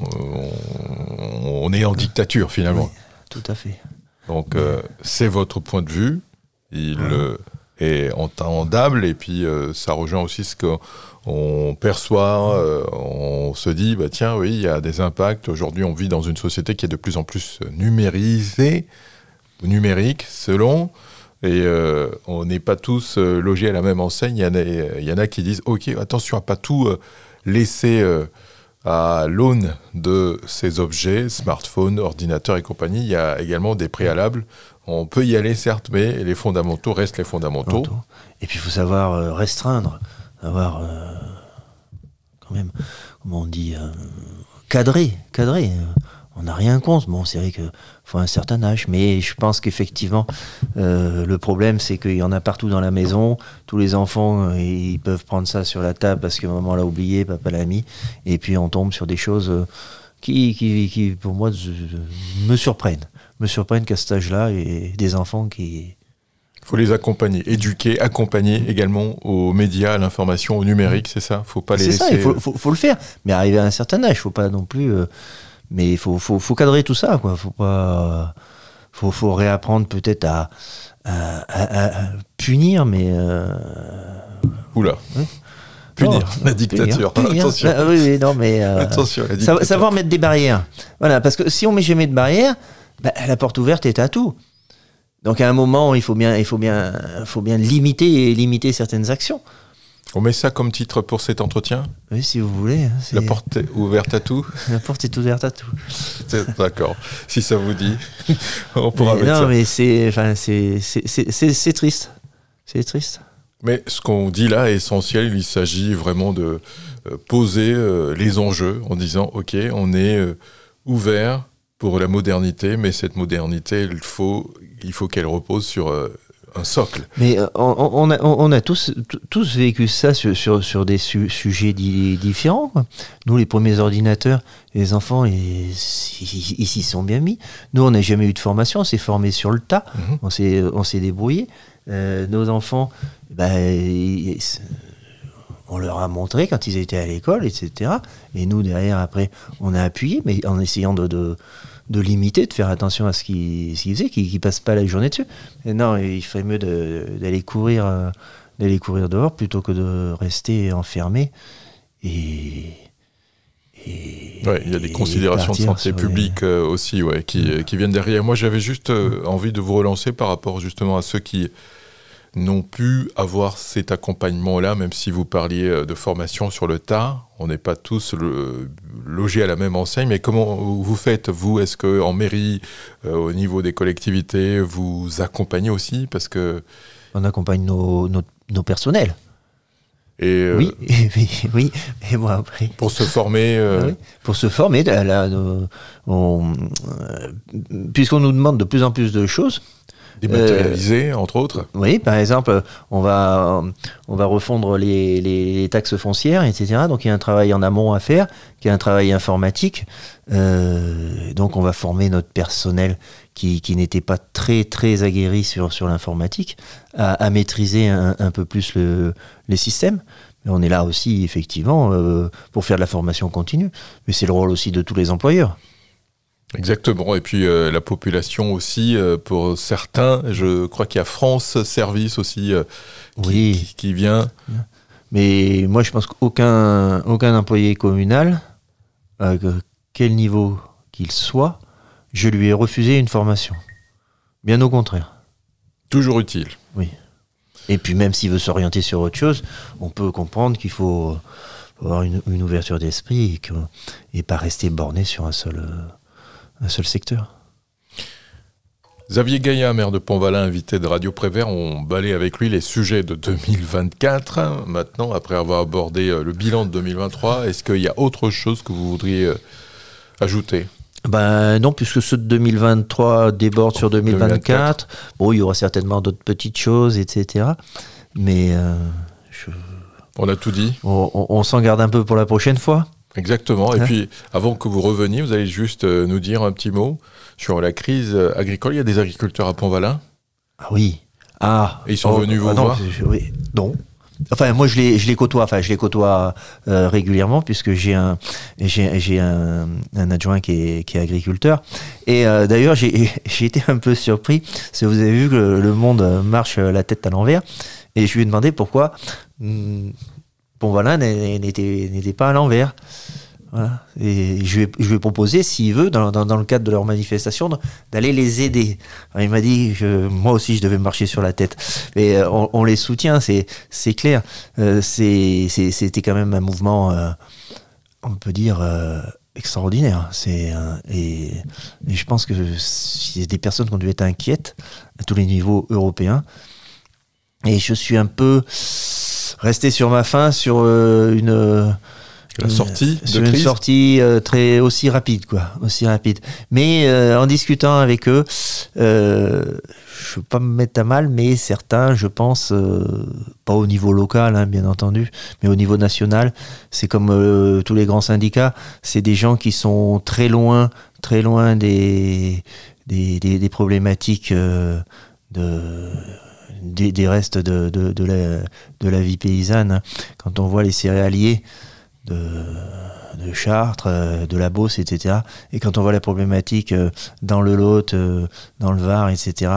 [SPEAKER 1] on est en dictature finalement.
[SPEAKER 2] Oui, tout à fait.
[SPEAKER 1] Donc c'est votre point de vue, il est entendable, et puis ça rejoint aussi ce qu'on perçoit, on se dit, tiens, oui, il y a des impacts. Aujourd'hui, on vit dans une société qui est de plus en plus numérisée, numérique, selon... Et on n'est pas tous logés à la même enseigne. Il y en a qui disent « Ok, attention à ne pas tout laisser à l'aune de ces objets, smartphones, ordinateurs et compagnie. » Il y a également des préalables. On peut y aller, certes, mais les fondamentaux restent les fondamentaux.
[SPEAKER 2] Et puis, il faut savoir restreindre, savoir quand même, comment on dit, cadrer. On n'a rien contre. Bon, c'est vrai qu'il faut un certain âge, mais je pense qu'effectivement, le problème, c'est qu'il y en a partout dans la maison. Tous les enfants, ils peuvent prendre ça sur la table parce que maman l'a oublié, papa l'a mis, et puis on tombe sur des choses qui pour moi, me surprennent. Me surprennent qu'à cet âge-là, et des enfants qui...
[SPEAKER 1] Il faut les accompagner, éduquer, accompagner également aux médias, à l'information, au numérique, c'est ça? Faut pas les laisser...
[SPEAKER 2] C'est ça, il faut le faire, mais arriver à un certain âge, il ne faut pas non plus... Mais il faut cadrer tout ça, quoi. Faut réapprendre peut-être à punir, mais...
[SPEAKER 1] Oula. Punir, la dictature.
[SPEAKER 2] Punir.
[SPEAKER 1] Attention.
[SPEAKER 2] Oui, non, mais...
[SPEAKER 1] Attention, la dictature.
[SPEAKER 2] Savoir mettre des barrières. Voilà, parce que si on met jamais de barrières, la porte ouverte est à tout. Donc à un moment, il faut bien limiter certaines actions.
[SPEAKER 1] On met ça comme titre pour cet entretien ?
[SPEAKER 2] Oui, si vous voulez. Hein,
[SPEAKER 1] la porte est ouverte à tout ?
[SPEAKER 2] La porte est ouverte à tout.
[SPEAKER 1] D'accord. Si ça vous dit, on pourra mettre ça.
[SPEAKER 2] Non, mais c'est triste. C'est triste.
[SPEAKER 1] Mais ce qu'on dit là est essentiel. Il s'agit vraiment de poser les enjeux en disant, OK, on est ouvert pour la modernité, mais cette modernité, il faut qu'elle repose sur un socle.
[SPEAKER 2] Mais on a tous vécu ça sur des sujets différents, quoi. Nous, les premiers ordinateurs, les enfants, ils s'y sont bien mis. Nous, on n'a jamais eu de formation, on s'est formé sur le tas, on s'est débrouillé. Nos enfants, on leur a montré quand ils étaient à l'école, etc. Et nous, derrière, après, on a appuyé, mais en essayant de limiter, de faire attention à ce qu'ils faisaient, qu'ils ne passent pas la journée dessus. Et non, il ferait mieux d'aller courir dehors plutôt que de rester enfermé. Il
[SPEAKER 1] y a des considérations de santé publique aussi qui viennent derrière. Moi, j'avais juste envie de vous relancer par rapport justement à ceux qui n'ont pu avoir cet accompagnement-là, même si vous parliez de formation sur le tas. On n'est pas tous logés à la même enseigne, mais comment vous faites, vous ? Est-ce qu'en mairie, au niveau des collectivités, vous accompagnez aussi ? Parce que
[SPEAKER 2] on accompagne nos personnels.
[SPEAKER 1] Et
[SPEAKER 2] oui, et moi après.
[SPEAKER 1] Pour se former
[SPEAKER 2] Pour se former, puisqu'on nous demande de plus en plus de choses.
[SPEAKER 1] Dématérialisé, entre autres.
[SPEAKER 2] Oui, par exemple, on va refondre les taxes foncières, etc. Donc il y a un travail en amont à faire, qui est un travail informatique. Donc on va former notre personnel qui n'était pas très très aguerri sur l'informatique à maîtriser un peu plus les systèmes. Mais on est là aussi, effectivement, pour faire de la formation continue. Mais c'est le rôle aussi de tous les employeurs.
[SPEAKER 1] Exactement, et puis la population aussi, pour certains, je crois qu'il y a France Service aussi qui vient.
[SPEAKER 2] Mais moi je pense qu'aucun employé communal, à quel niveau qu'il soit, je lui ai refusé une formation. Bien au contraire.
[SPEAKER 1] Toujours utile.
[SPEAKER 2] Oui. Et puis même s'il veut s'orienter sur autre chose, on peut comprendre qu'il faut avoir une ouverture d'esprit et pas rester borné sur un seul secteur.
[SPEAKER 1] Xavier Gaillard, maire de Pont-Valin, invité de Radio Prévert, on balaye avec lui les sujets de 2024. Maintenant, après avoir abordé le bilan de 2023, est-ce qu'il y a autre chose que vous voudriez ajouter ?
[SPEAKER 2] Non, puisque ceux de 2023 débordent sur 2024. Bon, il y aura certainement d'autres petites choses, etc. Mais
[SPEAKER 1] on a tout dit.
[SPEAKER 2] On s'en garde un peu pour la prochaine fois.
[SPEAKER 1] Exactement. Et puis, avant que vous reveniez, vous allez juste nous dire un petit mot sur la crise agricole. Il y a des agriculteurs à Pont-Valin ?
[SPEAKER 2] Ah oui.
[SPEAKER 1] Et ils sont venus vous voir ?
[SPEAKER 2] Oui, non. Enfin, moi, je les côtoie. Enfin, je les côtoie régulièrement puisque j'ai un adjoint qui est agriculteur. Et d'ailleurs, j'ai été un peu surpris parce que vous avez vu que le monde marche la tête à l'envers. Et je lui ai demandé pourquoi Pont-Valin n'était pas à l'envers. Voilà. Et je lui ai proposé, s'il veut, dans le cadre de leur manifestation, d'aller les aider. Alors, il m'a dit que moi aussi je devais marcher sur la tête. Mais on les soutient, c'est clair. C'était quand même un mouvement, on peut dire, extraordinaire. Et je pense que s'il y a des personnes qui ont dû être inquiètes à tous les niveaux européens. Et je suis un peu resté sur ma faim sur une sortie aussi rapide. Mais en discutant avec eux, je veux pas me mettre à mal, mais certains, je pense, pas au niveau local, bien entendu, mais au niveau national, c'est comme tous les grands syndicats, c'est des gens qui sont très loin des problématiques des restes de la vie paysanne. Quand on voit les céréaliers de Chartres, de la Beauce, etc. Et quand on voit la problématique dans le Lot, dans le Var, etc.,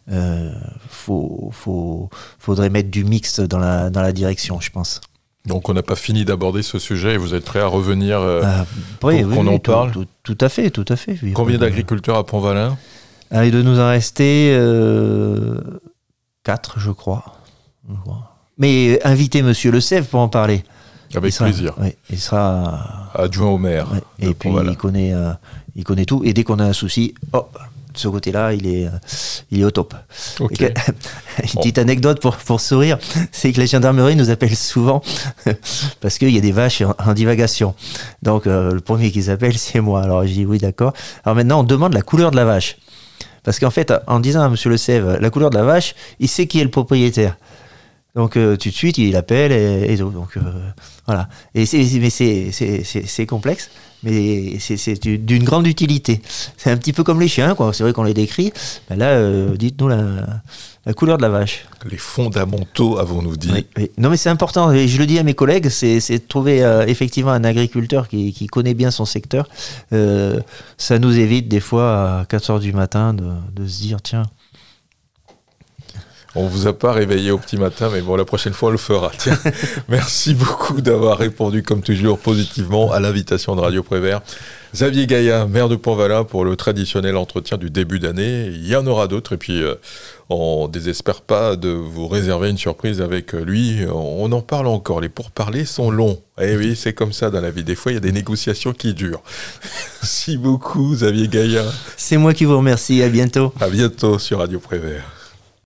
[SPEAKER 2] faudrait mettre du mix dans la direction, je pense.
[SPEAKER 1] Donc on n'a pas fini d'aborder ce sujet et vous êtes prêt à revenir pour qu'on en parle ?
[SPEAKER 2] Tout à fait. Oui.
[SPEAKER 1] Combien d'agriculteurs à Pont-Valin ?
[SPEAKER 2] Il doit nous en rester 4, je crois. Mais invitez Monsieur Le Sèvre pour en parler.
[SPEAKER 1] Avec plaisir.
[SPEAKER 2] Ouais, il sera
[SPEAKER 1] adjoint au maire.
[SPEAKER 2] Ouais, et puis il connaît tout. Et dès qu'on a un souci, de ce côté-là, il est au top.
[SPEAKER 1] Okay.
[SPEAKER 2] Une petite anecdote pour sourire, c'est que la gendarmerie nous appelle souvent parce qu'il y a des vaches en divagation. Donc le premier qu'ils appellent, c'est moi. Alors je dis oui, d'accord. Alors maintenant, on demande la couleur de la vache. Parce qu'en fait, en disant à Monsieur Le Sèvre la couleur de la vache, il sait qui est le propriétaire. Donc tout de suite, il appelle et tout. Donc voilà. Mais c'est complexe, mais c'est d'une grande utilité. C'est un petit peu comme les chiens, quoi. C'est vrai qu'on les décrit. Mais là, dites-nous la couleur de la vache.
[SPEAKER 1] Les fondamentaux, avons-nous dit.
[SPEAKER 2] Oui. Non, mais c'est important. Et je le dis à mes collègues, c'est de trouver effectivement un agriculteur qui connaît bien son secteur. Ça nous évite des fois à 4h du matin de se dire, tiens.
[SPEAKER 1] On vous a pas réveillé au petit matin, mais bon, la prochaine fois, on le fera. Tiens, merci beaucoup d'avoir répondu, comme toujours, positivement à l'invitation de Radio Prévert. Xavier Gaillat, maire de Pont-Valin, pour le traditionnel entretien du début d'année. Il y en aura d'autres, et puis on ne désespère pas de vous réserver une surprise avec lui. On en parle encore, les pourparlers sont longs. Eh oui, c'est comme ça dans la vie. Des fois, il y a des négociations qui durent. Merci beaucoup, Xavier Gaillat.
[SPEAKER 2] C'est moi qui vous remercie, à bientôt.
[SPEAKER 1] À bientôt sur Radio Prévert.